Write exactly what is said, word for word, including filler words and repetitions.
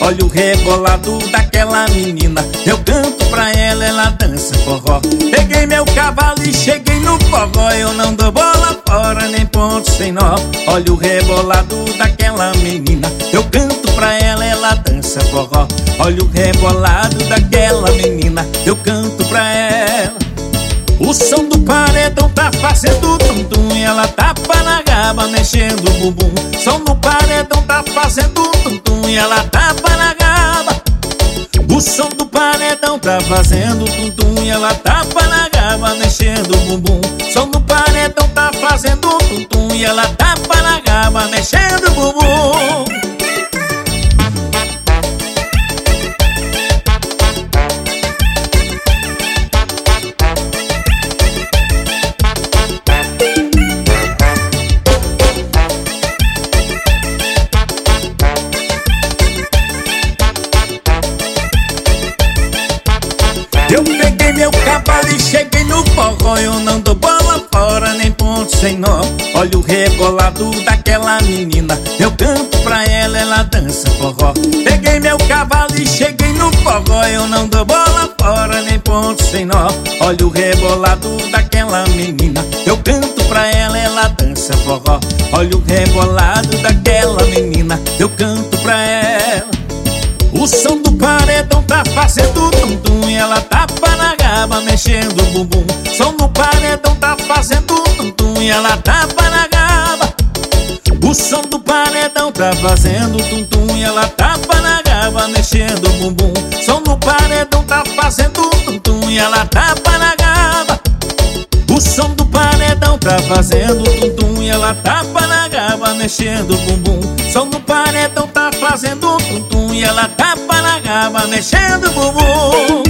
olha o rebolado daquela menina. Eu canto pra ela, ela dança forró. Peguei meu cavalo e cheguei no forró. Eu não dou bola fora, nem ponto sem nó. Olha o rebolado daquela menina. Eu canto pra ela, ela dança forró. Olha o rebolado daquela menina. Eu canto pra ela. O som do paredão tá fazendo tum-tum e ela tapa na gaba mexendo o bumbum. Som do paredão tá fazendo tum-tum e ela tapa na gaba. O som do paredão tá fazendo tum-tum e ela tapa na gaba mexendo o bumbum. Som do paredão tá fazendo tum-tum e ela tapa na gaba mexendo o bumbum. Eu peguei meu cavalo e cheguei no forró. Eu não dou bola fora, nem ponto sem nó. Olha o rebolado daquela menina. Eu canto pra ela, ela dança forró. Peguei meu cavalo e cheguei no forró. Eu não dou bola fora, nem ponto sem nó. Olha o rebolado daquela menina. Eu canto pra ela, ela dança forró. Olha o rebolado daquela menina. Eu canto pra ela. O som do paredão tá fazendo tum-tum e ela tapa na gaba mexendo o bumbum. Som do paredão tá fazendo tum-tum e ela tapa na gaba. O som do paredão tá fazendo tum-tum e ela tapa na gaba mexendo o bumbum. Som do paredão tá fazendo tum-tum e ela tapa na gaba. O som do paredão tá fazendo tum-tum e ela tapa na gaba mexendo o bumbum. Som do paredão tá fazendo tum-tum e ela tapa na gaba mexendo o bumbum.